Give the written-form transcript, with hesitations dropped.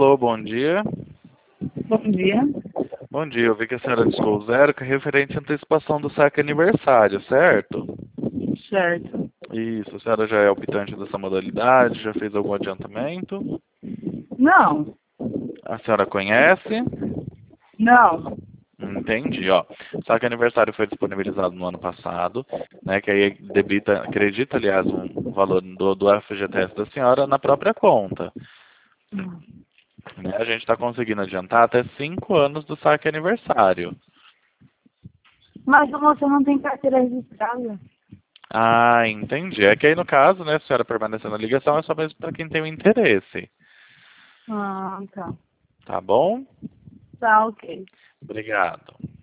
Alô, bom dia. Bom dia. Bom dia, eu vi que a senhora discou o zero, que é referente à antecipação do saque aniversário, certo? Certo. Isso, a senhora já é optante dessa modalidade, já fez algum adiantamento? Não, A senhora conhece? não. Entendi, ó. O saque aniversário foi disponibilizado no ano passado, né? Que aí acredita, aliás, um valor do FGTS da senhora na própria conta. Né? A gente está conseguindo adiantar até 5 anos do saque aniversário. Mas você não tem carteira registrada. Ah, entendi. É que aí no caso, né, a senhora permanecendo na ligação é só mesmo para quem tem o interesse. Ah, tá. Tá bom? Tá, ok. Obrigado.